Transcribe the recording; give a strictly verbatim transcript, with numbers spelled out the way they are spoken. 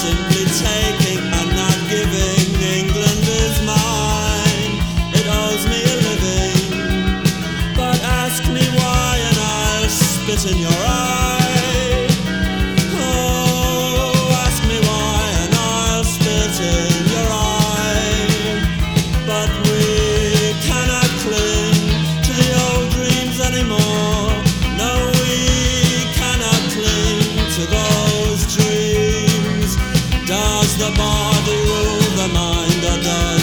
simply taking and not giving. England is mine, it owes me a living. But ask me why and I'll spit in your eye. Oh, ask me why and I'll spit in your eye. But we cannot cling to the old dreams anymore. No, we cannot cling to those dreams. Does the body rule the mind, or does